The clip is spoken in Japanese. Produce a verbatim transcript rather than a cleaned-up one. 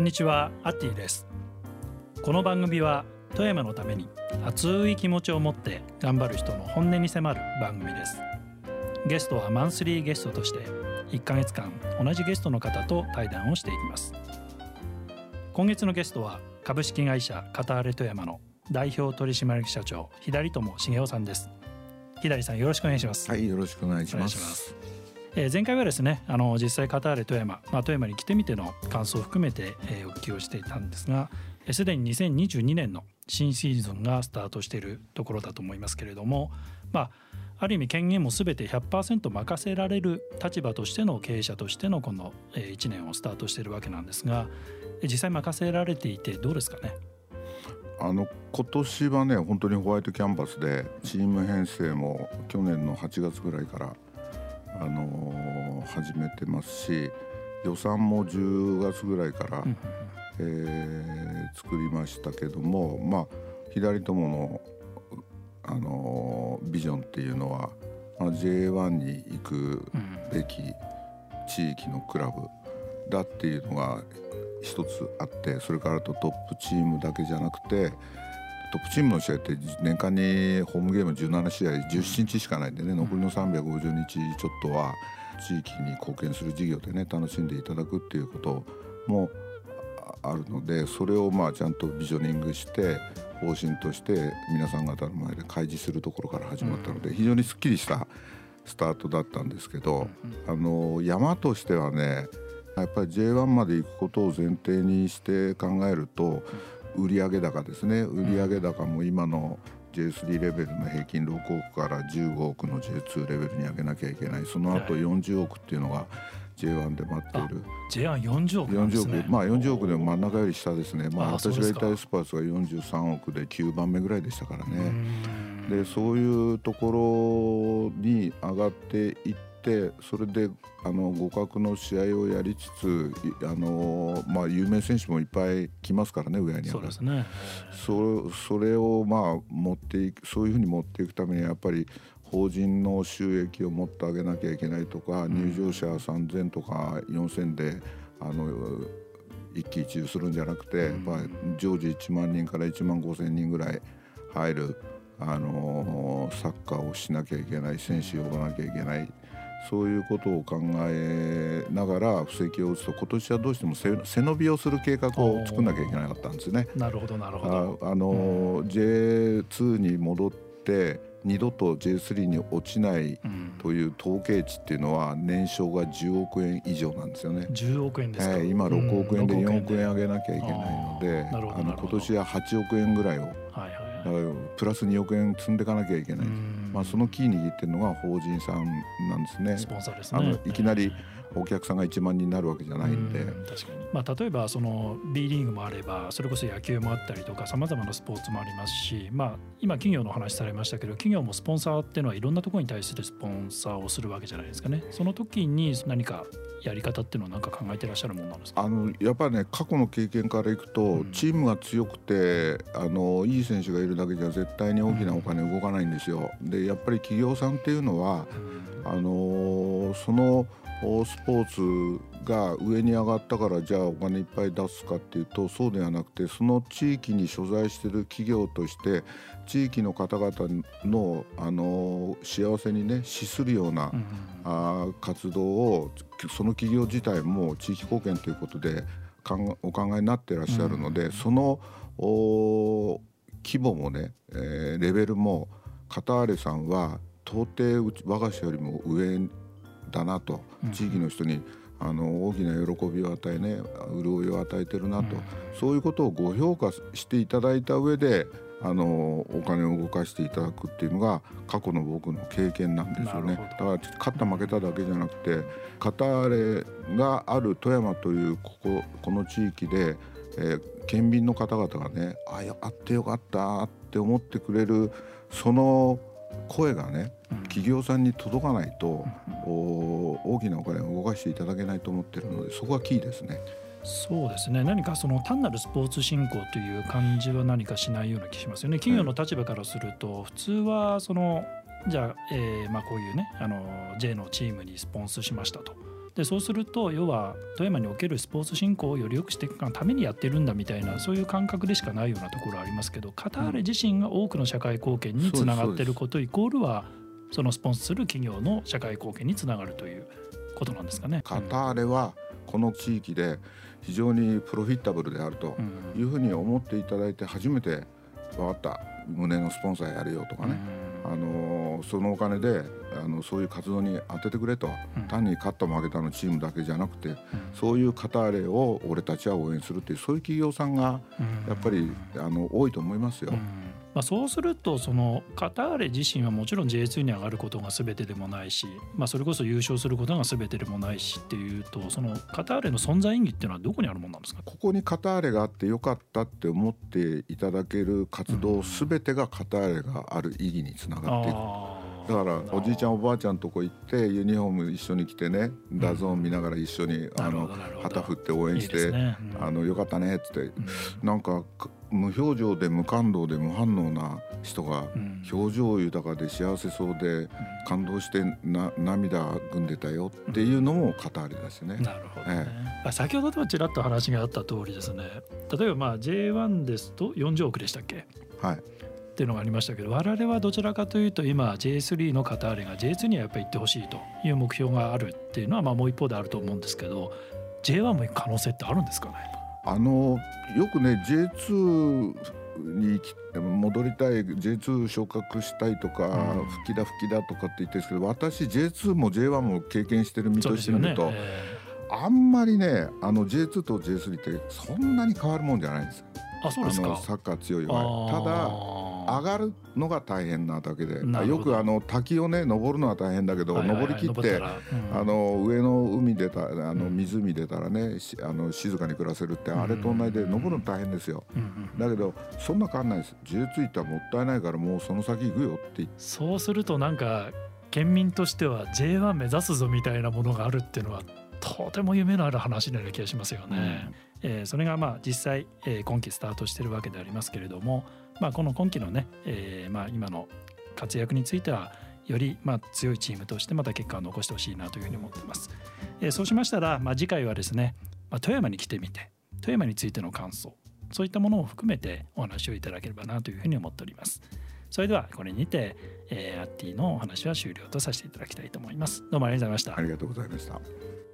んにちは、アッティです。この番組は富山のために熱い気持ちを持って頑張る人の本音に迫る番組です。ゲストはマンスリーゲストとしていっかげつかん同じゲストの方と対談をしていきます。今月のゲストは株式会社カターレ富山の代表取締役社長左友茂雄さんです。左さん、よろしくお願いします。 はい、よろしくお願いします。 えー、前回はですね、あの実際カターレ富山、まあ、富山に来てみての感想を含めて、えー、お聞きをしていたんですが、すでににせんにじゅうにねんの新シーズンがスタートしているところだと思いますけれども、まあ、ある意味権限も全て ひゃくパーセント 任せられる立場としての経営者としてのこのいちねんをスタートしているわけなんですが、実際任せられていてどうですかね。 あの今年はね、本当にホワイトキャンバスでチーム編成も去年のはちがつぐらいからあのー、始めてますし、予算もじゅうがつぐらいから、うんえー、作りましたけども、まあ左友の、あのー、ビジョンっていうのは、まあ、ジェイワン に行くべき地域のクラブだっていうのが一つあって、それからとトップチームだけじゃなくて、トップチームの試合って年間にホームゲームじゅうななしあいじゅうななにちしかないんでね、残りのさんびゃくごじゅうにちちょっとは地域に貢献する事業でね楽しんでいただくっていうこともあるので、それをまあちゃんとビジョニングして方針として皆さん方の前で開示するところから始まったので、非常にすっきりしたスタートだったんですけど、あの山としてはね、やっぱり ジェイワン まで行くことを前提にして考えると、売上高ですね、売上高も今の ジェイスリー レベルの平均ろくおくからじゅうごおくの ジェイツー レベルに上げなきゃいけない。その後よんじゅうおくっていうのが ジェイワン で待っている。 ジェイワンよんじゅうおくなんですね。 よんじゅうおく、まあよんじゅうおくでも真ん中より下ですね。まあ、 あ私がいたエスパースがよんじゅうさんおくできゅうばんめぐらいでしたからね。でそういうところに上がっていって、それであの互角の試合をやりつつ、あの、まあ、有名選手もいっぱい来ますからね、上に。 そうですね。 そ, それをまあ持っていく、そういうふうに持っていくためにはやっぱり法人の収益をもっと上げなきゃいけないとか、入場者さんぜんとかよんせんであの一喜一憂するんじゃなくて、やっぱり常時いちまんにんからいちまんごせんにんぐらい入る、あのサッカーをしなきゃいけない、選手を呼ばなきゃいけない、そういうことを考えながら布石を打つと、今年はどうしても 背, 背伸びをする計画を作んなきゃいけなかったんですね。 なるほどなるほど。 ああの、うん、ジェイツー に戻って二度と ジェイスリー に落ちないという統計値っていうのは年商がじゅうおくえん以上なんですよね。 じゅうおくえんですか。 はい、今ろくおくえんでよんおくえん上げなきゃいけないので、 ああの今年ははちおくえんぐらいを、はいはいはい、プラスにおくえん積んでいかなきゃいけない。まあ、そのキー握ってるのが法人さんなんですね。 スポンサーですね。 あのいきなりお客さんがいちまんにんになるわけじゃないんで、 うん、確かに、まあ、例えばその B リーグもあれば、それこそ野球もあったりとかさまざまなスポーツもありますし、まあ、今企業の話されましたけど、企業もスポンサーっていうのはいろんなところに対するスポンサーをするわけじゃないですかね。その時に何かやり方っていうのは何か考えてらっしゃるものなんですか。 あのやっぱりね、過去の経験からいくと、うん、チームが強くてあのいい選手がいるだけじゃ絶対に大きなお金動かないんですよ。でやっぱり企業さんっていうのは、うん、あのそのスポーツが上に上がったからじゃあお金いっぱい出すかっていうと、そうではなくて、その地域に所在している企業として地域の方々の、あの幸せにね資するような、うん、あ活動を、その企業自体も地域貢献ということでお考えになっていらっしゃるので、うん、その規模もね、えー、レベルもカターレさんは到底我が社よりも上だなと、地域の人にあの大きな喜びを与えね、潤いを与えてるなと、うん、そういうことをご評価していただいた上であのお金を動かしていただくっていうのが過去の僕の経験なんですよね。だから勝った負けただけじゃなくて、カターレがある富山というここ、この地域で、えー、県民の方々がね、ああってよかったって思ってくれる、その声がね、企業さんに届かないと、うん、大きなお金を動かしていただけないと思っているので、そこはキーですね。 そうですね。何かその単なるスポーツ振興という感じは何かしないような気しますよね。企業の立場からすると、普通はそのじゃあ、えーまあ、こういうね、あの J のチームにスポンスしましたとでそうすると要は富山におけるスポーツ振興をより良くしていくためにやってるんだみたいなそういう感覚でしかないようなところありますけど、カターレ自身が多くの社会貢献につながっていることイコールはそのスポンサーする企業の社会貢献につながるということなんですかね。 カターレはこの地域で非常にプロフィッタブルであるというふうに思っていただいて初めて分かった胸のスポンサーやるよとかね、あのそのお金であのそういう活動に当ててくれと、単に勝った負けたのチームだけじゃなくて、そういうカターレを俺たちは応援するっていうそういう企業さんがやっぱりあの多いと思いますよ。 まあ、そうするとそのカターレ自身はもちろん ジェイツー に上がることが全てでもないし、まあ、それこそ優勝することが全てでもないしっていうと、そのカターレの存在意義っていうのはどこにあるものなんですか。 ここにカターレがあってよかったって思っていただける活動全てがカターレがある意義につながっていく。だからおじいちゃんおばあちゃんとこ行ってユニフォーム一緒に着てね、ダゾーン見ながら一緒にあの旗振って応援して、あのよかったねって言って、なんか無表情で無感動で無反応な人が表情豊かで幸せそうで感動してな涙ぐんでたよっていうのもカターレですね。 なるほどね、ええ、先ほどもちらっと話があった通りですね、例えばまあ ジェイワン ですとよんじゅうおくでしたっけ、 はいっていうのがありましたけど、我々はどちらかというと今 ジェイスリー のカターレが ジェイツー にはやっぱり行ってほしいという目標があるっていうのはまあもう一方であると思うんですけど、 ジェイワン も行く可能性ってあるんですかね。 あのよくね ジェイツー に戻りたい ジェイツー 昇格したいとか、うん、吹きだ吹きだとかって言ってるんですけど、私 ジェイツー も ジェイワン も経験してる身としてみると、ねえー、あんまりねあの ジェイツー と ジェイスリー ってそんなに変わるもんじゃないんですよ。 あ、そうですか。 あのサッカー強い弱い、ただ上がるのが大変なだけで、よくあの滝をね登るのは大変だけど、はいはいはい、登りきって、うん、あの上の海出たあの湖出たらね、あの静かに暮らせるって、あれと同じで登るの大変ですよ、うんうん、だけどそんな変わんないです。 ジェイツー 行ったらもったいないからもうその先行くよって言って、 そうするとなんか県民としては ジェイワン 目指すぞみたいなものがあるっていうのはとても夢のある話のような気がしますよね、うん、えー、それがまあ実際、えー、今期スタートしているわけでありますけれども、まあ、この今期のね、えーまあ、今の活躍についてはよりまあ強いチームとしてまた結果を残してほしいなというふうに思っています、えー、そうしましたら、まあ、次回はですね、まあ、富山に来てみて富山についての感想、そういったものを含めてお話をいただければなというふうに思っております。それではこれにて、えー、アッティのお話は終了とさせていただきたいと思います。どうもありがとうございました。 ありがとうございました。